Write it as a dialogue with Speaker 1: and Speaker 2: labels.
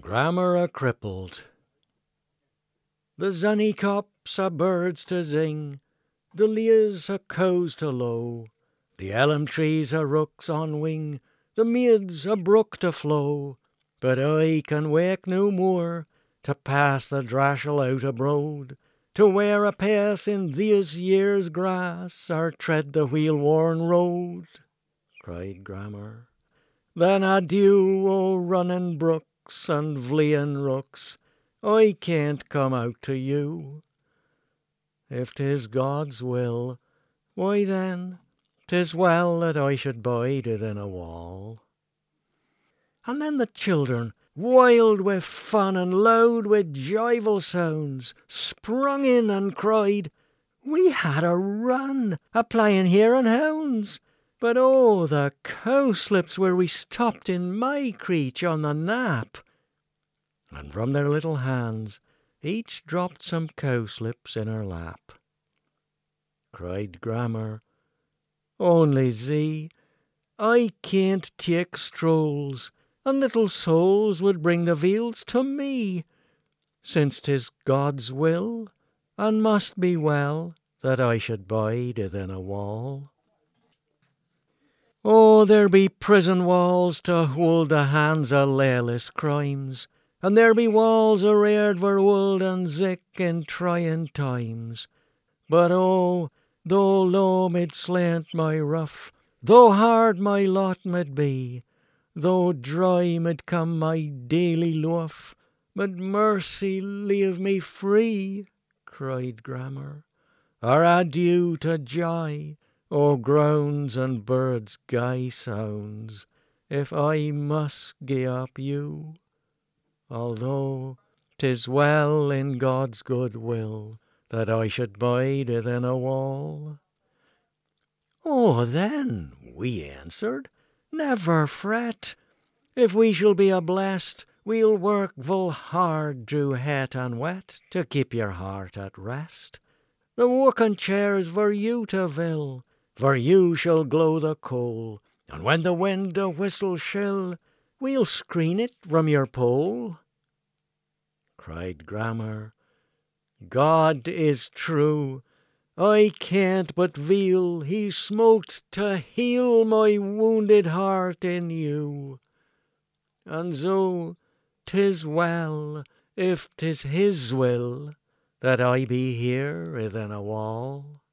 Speaker 1: Grammar a crippled. The zunny cops are birds to zing, the leas are cows to low, the elm trees are rooks on wing, the meads a brook to flow. But I can wake no more to pass the drashel out abroad, to wear a path in these years' grass, or tread the wheel-worn road, cried Grammar. Then adieu, o running brooks and fleeing rooks, I can't come out to you. If 'tis God's will, why then 'tis well that I should bide within a wall. And then the children, wild with fun and loud with joyful sounds, sprung in and cried, "We had a run, a playing hare and hounds, but oh, the cowslips where we stopped in my creech on the nap!" And from their little hands each dropped some cowslips in her lap. Cried Grammar, "Only see, I can't take strolls, and little souls would bring the fields to me, since 'tis God's will, and must be well, that I should bide within a wall. Oh, there be prison walls to hold the hands of lawless crimes, and there be walls reared for old and sick in trying times. But oh, though low mid slant my ruff, though hard my lot mid be, though dry mid come my daily loaf, but mercy leave me free," cried Grammar. "Or adieu to joy, o' grounds and birds' gay sounds, if I must gie up you, although 'tis well in God's good will that I should bide within a wall." "Oh, then," we answered, "never fret. If we shall be a blest, we'll work full hard through het and wet to keep your heart at rest. The working chair's for you to fill, for you shall glow the coal, and when the wind do whistle shrill, we'll screen it from your pole." Cried Grammar, "God is true, I can't but feel He smote to heal my wounded heart in you, and so 'tis well, if 'tis His will, that I be here within a wall."